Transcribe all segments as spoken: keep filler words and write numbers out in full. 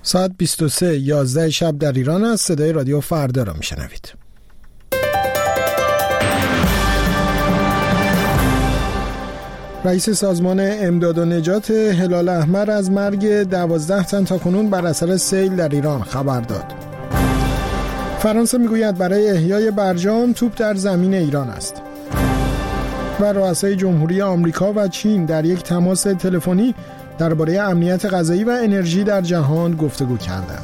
ساعت بیست و سه یازده شب در ایران است. صدای رادیو فردا را میشنوید. رئیس سازمان امداد و نجات هلال احمر از مرگ دوازده تن تاکنون بر اثر سیل در ایران خبر داد. فرانسه میگوید برای احیای برجام توپ در زمین ایران است. و رؤسای جمهوری آمریکا و چین در یک تماس تلفنی درباره امنیت غذایی و انرژی در جهان گفتگو کردند.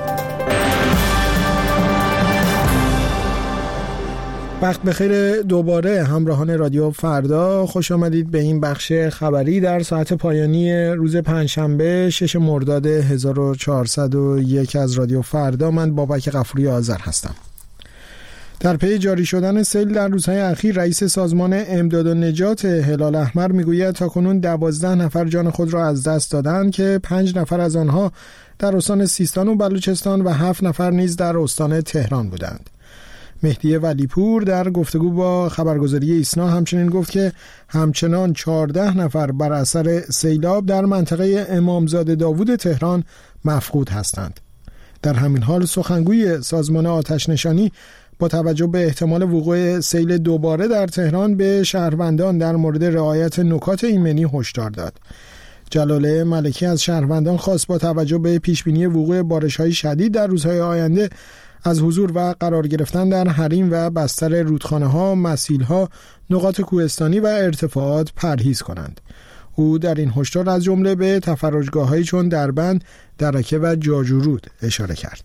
وقت بخیر دوباره همراهان رادیو فردا، خوش آمدید به این بخش خبری در ساعت پایانی روز پنجشنبه شش مرداد هزار و چهارصد و یک از رادیو فردا. من بابک غفوری آذر هستم. در پی جاری شدن سیل در روزهای اخیر، رئیس سازمان امداد و نجات هلال احمر میگوید تاکنون دوازده نفر جان خود را از دست دادند که پنج نفر از آنها در استان سیستان و بلوچستان و هفت نفر نیز در استان تهران بودند. مهدی ولیپور در گفتگو با خبرگزاری ایسنا همچنین گفت که همچنان چهارده نفر بر اثر سیلاب در منطقه امامزاده داوود تهران مفقود هستند. در همین حال سخنگوی سازمان آتش نشانی با توجه به احتمال وقوع سیل دوباره در تهران به شهروندان در مورد رعایت نکات ایمنی هشدار داد. جلاله ملکی از شهروندان خواست با توجه به پیشبینی وقوع بارش‌های شدید در روزهای آینده از حضور و قرار گرفتن در حریم و بستر رودخانه‌ها، مسیل‌ها، نقاط کوهستانی و ارتفاعات پرهیز کنند. او در این هشدار از جمله به تفرجگاه‌هایی چون دربند، درکه و جاجورود اشاره کرد.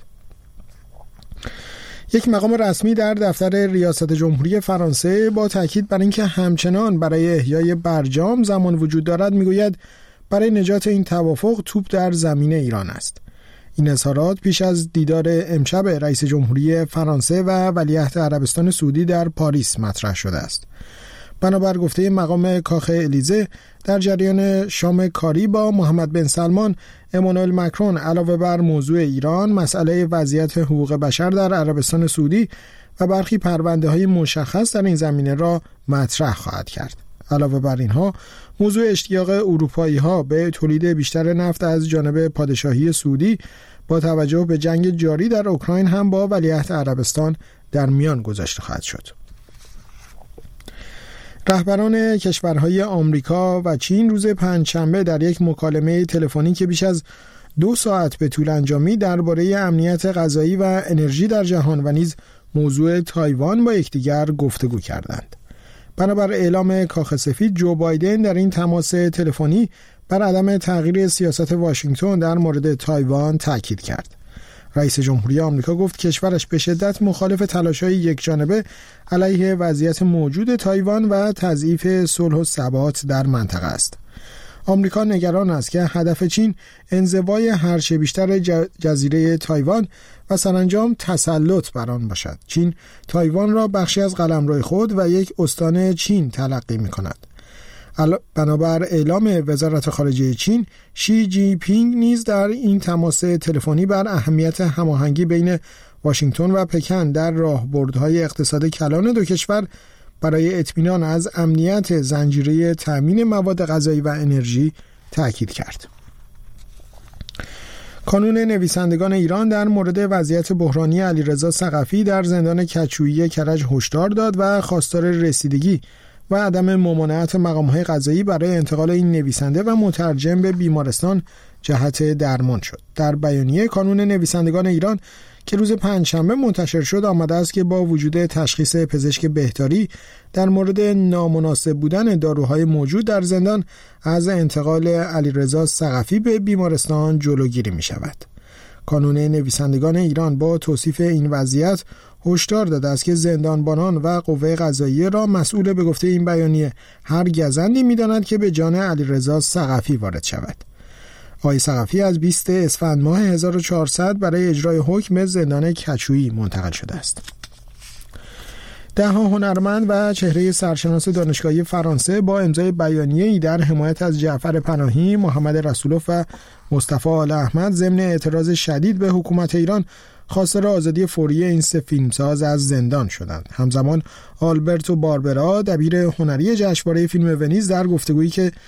یک مقام رسمی در دفتر ریاست جمهوری فرانسه با تاکید بر اینکه همچنان برای احیای برجام زمان وجود دارد میگوید برای نجات این توافق توپ در زمین ایران است. این اظهارات پیش از دیدار امشب رئیس جمهوری فرانسه و ولیعهد عربستان سعودی در پاریس مطرح شده است. بنابر گفته مقام کاخ الیزه، در جریان شام کاری با محمد بن سلمان، امانوئل مکرون علاوه بر موضوع ایران، مسئله وضعیت حقوق بشر در عربستان سعودی و برخی پرونده‌های مشخص در این زمینه را مطرح خواهد کرد. علاوه بر اینها، موضوع اشتیاق اروپایی‌ها به تولید بیشتر نفت از جانب پادشاهی سعودی با توجه به جنگ جاری در اوکراین هم با ولیعهد عربستان در میان گذاشته خواهد شد. رهبران کشورهای آمریکا و چین روز پنجشنبه در یک مکالمه تلفنی که بیش از دو ساعت به طول انجامید درباره امنیت غذایی و انرژی در جهان و نیز موضوع تایوان با یکدیگر گفتگو کردند. بنابر اعلام کاخ سفید، جو بایدن در این تماس تلفنی بر عدم تغییر سیاست واشنگتن در مورد تایوان تاکید کرد. رئیس جمهوری آمریکا گفت کشورش به شدت مخالف تلاش‌های یکجانبه علیه وضعیت موجود تایوان و تضعیف صلح و ثبات در منطقه است. آمریکا نگران است که هدف چین انزوای هرچه بیشتر جزیره تایوان و سرانجام تسلط بر آن باشد. چین تایوان را بخشی از قلمرو خود و یک استان چین تلقی می‌کند. بنابر اعلام وزارت خارجه چین، شی جی پینگ نیز در این تماس تلفنی بر اهمیت هماهنگی بین واشنگتن و پکن در راهبردهای اقتصاد کلان دو کشور برای اطمینان از امنیت زنجیره تامین مواد غذایی و انرژی تاکید کرد. کانون نویسندگان ایران در مورد وضعیت بحرانی علیرضا ثقفی در زندان کج‌جویی کرج هشدار داد و خواستار رسیدگی و عدم ممانعت مقام‌های قضایی برای انتقال این نویسنده و مترجم به بیمارستان جهت درمان شد. در بیانیه، کانون نویسندگان ایران که روز پنجشنبه منتشر شد آمده است که با وجود تشخیص پزشک بهداری در مورد نامناسب بودن داروهای موجود در زندان، از انتقال علیرضا ثقفی به بیمارستان جلوگیری می شود. کانون نویسندگان ایران با توصیف این وضعیت هشدار داده است که زندانبانان و قوه قضاییه را مسئول به گفته این بیانیه هر گزندی می‌دانند که به جان علیرضا ثقفی وارد شود. آقای ثقفی از بیست اسفند ماه هزار و چهارصد برای اجرای حکم زندان کج‌جویی منتقل شده است. ده ها هنرمند و چهره سرشناس دانشگاهی فرانسه با امضای بیانیه‌ای در حمایت از جعفر پناهی، محمد رسولوف و مصطفی آل احمد ضمن اعتراض شدید به حکومت ایران خواستار آزادی فوری این سه فیلمساز از زندان شدند. همزمان آلبرتو باربرا، دبیر هنری جشنواره فیلم ونیز، در گفتگویی که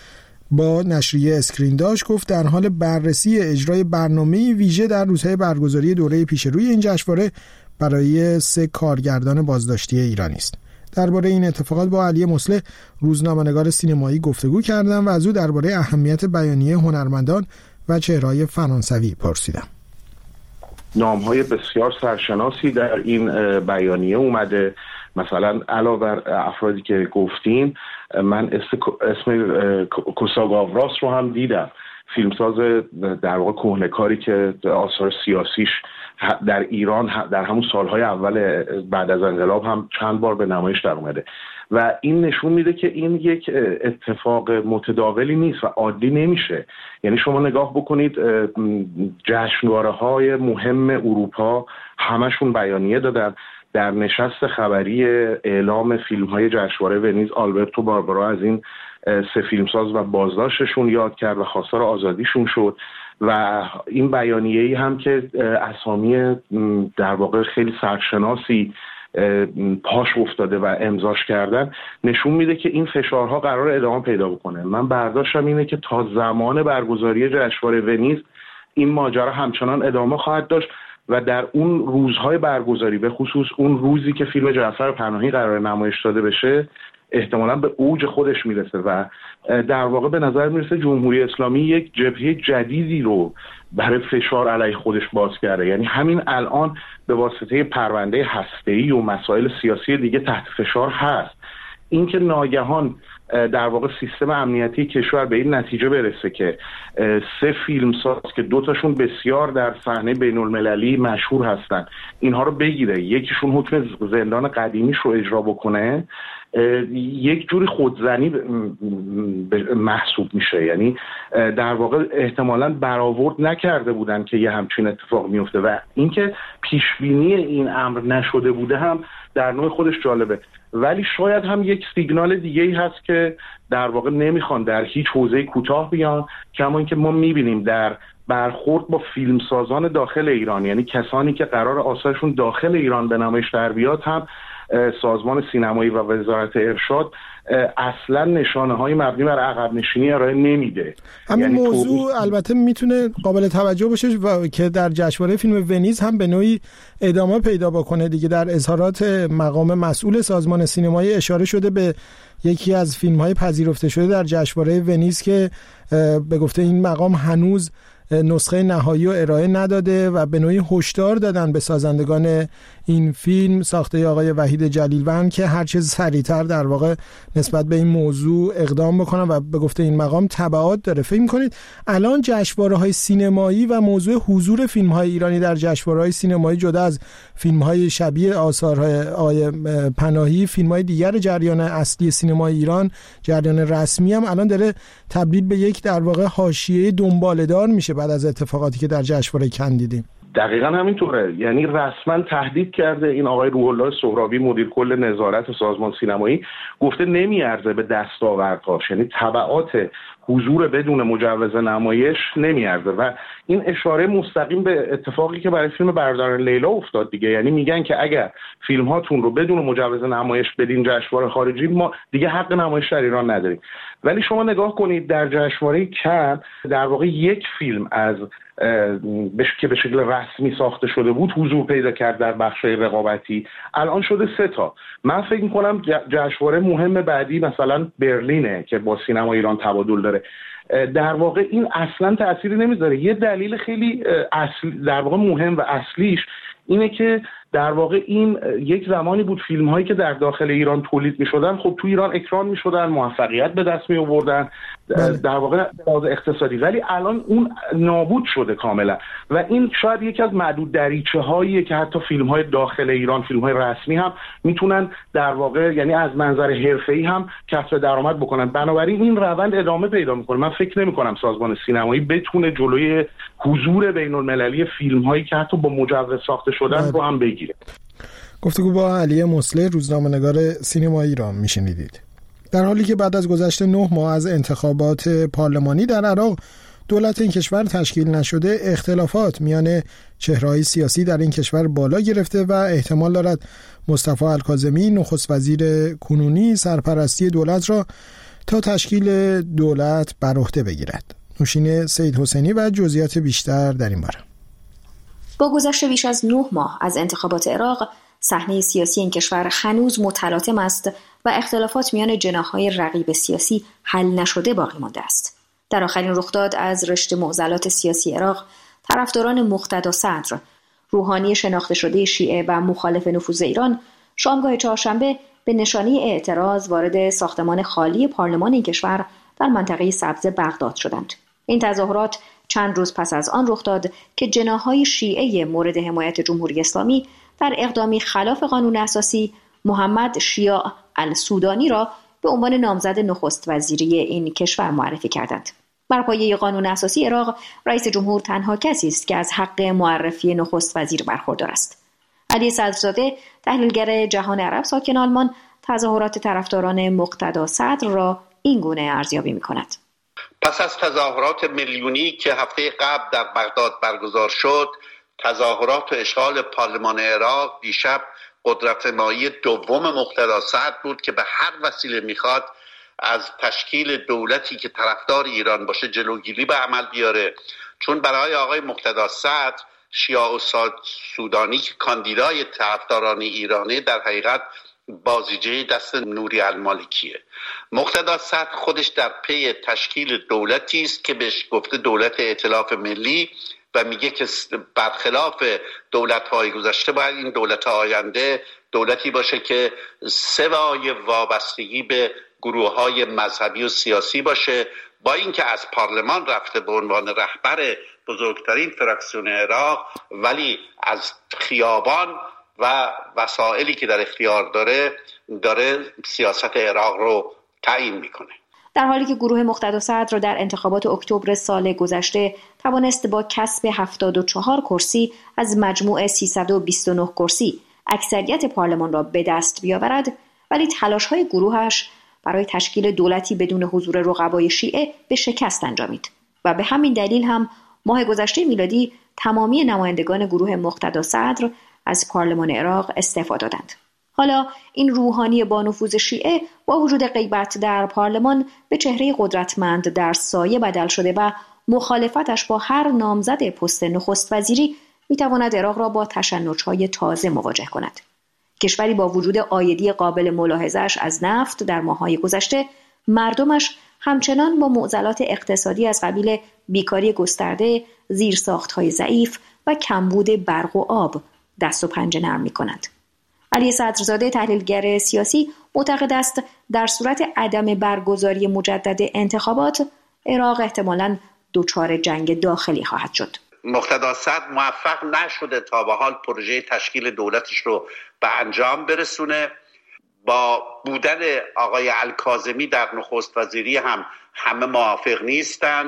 با نشریه اسکرین داشت گفت در حال بررسی اجرای برنامه ویژه در روزهای برگزاری دوره پیش روی این جشنواره برای سه کارگردان بازداشتی ایرانی است. درباره این اتفاقات با علی مصلح روزنامه‌نگار سینمایی گفتگو کردم و از او درباره اهمیت بیانیه هنرمندان و چهره‌های فرانسوی پرسیدم. نام‌های بسیار سرشناسی در این بیانیه اومده، مثلا علاوه بر افرادی که گفتیم من اسم کوساگاوراس رو هم دیدم، فیلمساز در واقع کهنه‌کاری که آثار سیاسیش در ایران در همون سالهای اول بعد از انقلاب هم چند بار به نمایش در اومده و این نشون میده که این یک اتفاق متداولی نیست و عادی نمیشه. یعنی شما نگاه بکنید جشنواره‌های مهم اروپا همشون بیانیه دادن. در نشست خبری اعلام فیلم‌های جشنواره ونیز آلبرتو باربارا از این سه فیلمساز و بازداشتشون یاد کرد و خواستار آزادیشون شد و این بیانیه‌ای هم که اسامی در واقع خیلی سرشناسی پاش افتاده و امضاش کردن نشون میده که این فشارها قرار ادامه پیدا بکنه. من برداشتم اینه که تا زمان برگزاری جشنواره ونیز این ماجرا همچنان ادامه خواهد داشت و در اون روزهای برگزاری به خصوص اون روزی که فیلم جعفر پناهی قرار نمایش داده بشه احتمالاً به اوج خودش میرسه و در واقع به نظر میرسه جمهوری اسلامی یک جبهه جدیدی رو برای فشار علیه خودش باز کرده. یعنی همین الان به واسطه پرونده هسته‌ای و مسائل سیاسی دیگه تحت فشار هست. این که ناگهان در واقع سیستم امنیتی کشور به این نتیجه برسه که سه فیلمساز که دوتاشون بسیار در صحنه بین المللی مشهور هستن اینها رو بگیره، یکیشون حکم زندان قدیمیش رو اجرا بکنه، یک جوری خودزنی محسوب میشه. یعنی در واقع احتمالاً برآورد نکرده بودن که یه همچین اتفاق میفته و اینکه پیشبینی این امر نشده بوده هم در نوع خودش جالبه. ولی شاید هم یک سیگنال دیگه‌ای هست که در واقع نمیخوان در هیچ حوزه‌ای کوتاه بیان، کما اینکه ما میبینیم در برخورد با فیلمسازان داخل ایران، یعنی کسانی که قرار آثارشون داخل ایران به نمایش در بیاد، هم سازمان سینمایی و وزارت ارشاد اصلا نشانه های مبنی بر عقب نشینی ارائه نمیده. همین یعنی موضوع توبیش... البته میتونه قابل توجه باشه و که در جشنواره فیلم ونیز هم به نوعی ادامه پیدا بکنه دیگه. در اظهارات مقام مسئول سازمان سینمایی اشاره شده به یکی از فیلم‌های پذیرفته شده در جشنواره ونیز که به گفته این مقام هنوز نسخه نهایی رو ارائه نداده و به نوعی هشدار دادن به سازندگان این فیلم ساخته آقای وحید جلیلوند که هر چیز سریعتر در واقع نسبت به این موضوع اقدام بکنن و به گفته این مقام تبعات داره. فکر می‌کنید الان جشنواره‌های سینمایی و موضوع حضور فیلم‌های ایرانی در جشنواره‌های سینمایی جدا از فیلم‌های شبیه آثارهای آقای پناهی، فیلم‌های دیگر جریان اصلی سینمای ایران، جریان رسمی هم الان داره تبدیل به یک در واقع حاشیه دنباله‌دار میشه بعد از اتفاقاتی که در جشنواره کن دیدیم. دقیقاً همینطوره. یعنی رسما تهدید کرده این آقای روح الله سهرابی مدیر کل نظارت سازمان سینمایی، گفته نمیارزه به دستاوردهاش، یعنی تبعات حضور بدون مجوز نمایش نمیارزه و این اشاره مستقیم به اتفاقی که برای فیلم برادران لیلا افتاد دیگه. یعنی میگن که اگر فیلم هاتون رو بدون مجوز نمایش بدین جشنواره خارجی ما دیگه حق نمایش در ایران نداریم. ولی شما نگاه کنید در جشنواره کن در واقع یک فیلم از بش... که به شکل رسمی ساخته شده بود حضور پیدا کرد در بخش‌های رقابتی، الان شده سه تا. من فکر می‌کنم جشنواره مهم بعدی مثلا برلینه که با سینما ایران تبادل داره. در واقع این اصلا تأثیری نمیذاره. یه دلیل خیلی اصلی در واقع مهم و اصلیش اینه که در واقع این یک زمانی بود فیلم هایی که در داخل ایران تولید می شدن خب تو ایران اکران می شدن، موفقیت به دست می آوردن در واقع از اقتصادی، ولی الان اون نابود شده کاملا و این شاید یکی از معدود دریچه هاییه که حتی فیلم های داخل ایران، فیلم های رسمی هم میتونن در واقع یعنی از منظر حرفه‌ای هم کسب درآمد بکنن. بنابراین این روند ادامه پیدا میکنه. من فکر نمی کنم سازمان سینمایی بتونه جلوی حضور بین المللی فیلم هایی که حتی با مجوز ساخته شدن رو هم بگیره. گفتگو با علی مصلح روزنامه‌نگار سینمای ایران میشنیدید. در حالی که بعد از گذشت نه ماه از انتخابات پارلمانی در عراق دولت این کشور تشکیل نشده، اختلافات میان چهره‌های سیاسی در این کشور بالا گرفته و احتمال دارد مصطفی الکاظمی نخست وزیر کنونی سرپرستی دولت را تا تشکیل دولت بر عهده بگیرد. نوشین سید حسینی و جزئیات بیشتر در این باره. با گذشت بیش از نه ماه از انتخابات عراق، صحنه سیاسی این کشور هنوز متلاطم است و اختلافات میان جناح‌های رقیب سیاسی حل نشده باقی مانده است. در آخرین رخداد از رشته معضلات سیاسی عراق، طرفداران مقتدا صدر، روحانی شناخته شده شیعه و مخالف نفوذ ایران، شامگاه چهارشنبه به نشانه اعتراض وارد ساختمان خالی پارلمان این کشور در منطقه سبز بغداد شدند. این تظاهرات چند روز پس از آن رخ داد که جناح‌های شیعه مورد حمایت جمهوری اسلامی در اقدامی خلاف قانون اساسی محمد شیاع السودانی را به عنوان نامزد نخست وزیری این کشور معرفی کردند. بر پایه قانون اساسی عراق، رئیس جمهور تنها کسی است که از حق معرفی نخست وزیر برخوردار است. علی صدرزاده، تحلیلگر جهان عرب ساکن آلمان، تظاهرات طرفداران مقتدا صدر را این گونه ارزیابی می‌کند. پس از تظاهرات میلیونی که هفته قبل در بغداد برگزار شد، تظاهرات و اشغال پارلمان عراق دیشب قدرت‌نمایی دوم مقتدا صدر بود که به هر وسیله میخواد از تشکیل دولتی که طرفدار ایران باشه جلوگیری به عمل بیاره. چون برای آقای مقتدا صدر، شیاع السودانی که کاندیدای طرفداران ایرانه در حقیقت بازیچه دست نوری المالکیه. مقتدا صدر خودش در پی تشکیل دولتی است که بهش گفته دولت ائتلاف ملی و میگه که برخلاف دولت‌های گذشته باید این دولت آینده دولتی باشه که سوای وابستگی به گروه‌های مذهبی و سیاسی باشه. با اینکه از پارلمان رفته به عنوان رهبر بزرگترین فراکسیون عراق، ولی از خیابان و وسایلی که در اختیار داره داره سیاست عراق رو تعیین میکنه. در حالی که گروه مقتدا صدر را در انتخابات اکتبر سال گذشته توانست با کسب هفتاد و چهار کرسی از مجموع سیصد و بیست و نه کرسی اکثریت پارلمان را به دست بیاورد، ولی تلاش‌های گروهش برای تشکیل دولتی بدون حضور رقبای شیعه به شکست انجامید و به همین دلیل هم ماه گذشته میلادی تمامی نمایندگان گروه مقتدا صدر از پارلمان عراق استعفا دادند. حالا این روحانی با نفوذ شیعه با وجود غیبت در پارلمان به چهره قدرتمند در سایه بدل شده و مخالفتش با هر نامزد پست نخست وزیری میتواند عراق را با تشنج‌های تازه مواجه کند. کشوری با وجود عایدی قابل ملاحظه‌اش از نفت در ماه‌های گذشته، مردمش همچنان با معضلات اقتصادی از قبیل بیکاری گسترده، زیرساخت‌های ضعیف و کمبود برق و آب دست و پنجه نرم می‌کنند. علی صدرزاده، تحلیلگر سیاسی، معتقد است در صورت عدم برگزاری مجدد انتخابات، عراق احتمالاً دچار جنگ داخلی خواهد شد. مقتدا صدر موفق نشده تا به حال پروژه تشکیل دولتش رو به انجام برسونه. با بودن آقای الکاظمی در نخست وزیری هم همه موافق نیستند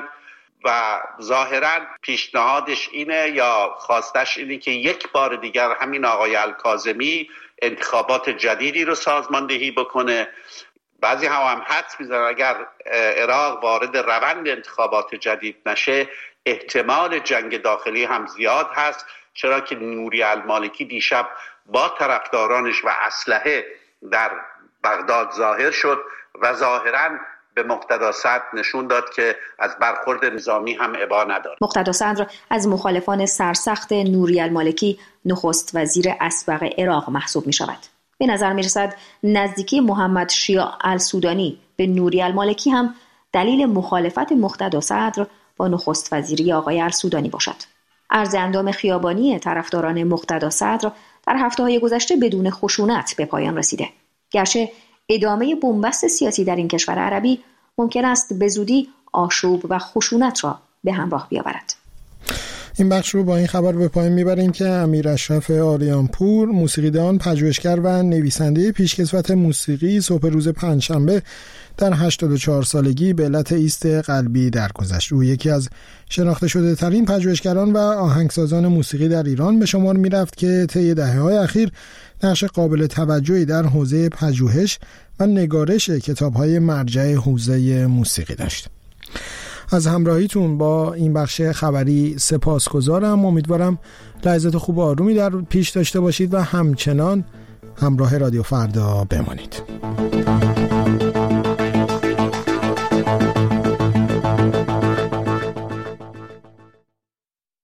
و ظاهراً پیشنهادش اینه یا خواستش اینه که یک بار دیگر همین آقای الکاظمی انتخابات جدیدی رو سازماندهی بکنه. بعضی هم هم حدس میزنن اگر عراق وارد روند انتخابات جدید نشه، احتمال جنگ داخلی هم زیاد هست، چرا که نوری المالکی دیشب با طرفدارانش و اسلحه در بغداد ظاهر شد و ظاهراً به مقتدا صدر نشون داد که از برخورد نظامی هم ابا نداره. مقتدا صدر از مخالفان سرسخت نوری المالکی نخست وزیر اسبق عراق محسوب می شود. به نظر می رسد نزدیکی محمد شیاع السودانی به نوری المالکی هم دلیل مخالفت مقتدا صدر با نخست وزیری آقای السودانی باشد. عرض اندام خیابانی طرفداران مقتدا صدر در هفته‌های گذشته بدون خشونت به پایان رسیده. گرچه ادامه بنبست سیاسی در این کشور عربی ممکن است به زودی آشوب و خشونت را به همراه بیاورد. این بخش رو با این خبر به پایان میبریم که امیر اشرف آریانپور، موسیقیدان، پژوهشگر و نویسنده پیشکسوت موسیقی، صبح روز پنجشنبه در هشتاد و چهار سالگی به علت ایست قلبی درگذشت. او یکی از شناخته شده ترین پژوهشگران و آهنگسازان موسیقی در ایران به شمار میرفت که طی دهه‌های اخیر نقش قابل توجهی در حوزه پژوهش و نگارش کتاب‌های مرجع حوزه موسیقی داشت. از همراهیتون با این بخش خبری سپاسگزارم. امیدوارم لحظات خوب و آرومی در پیش داشته باشید و همچنان همراه رادیو فردا بمانید.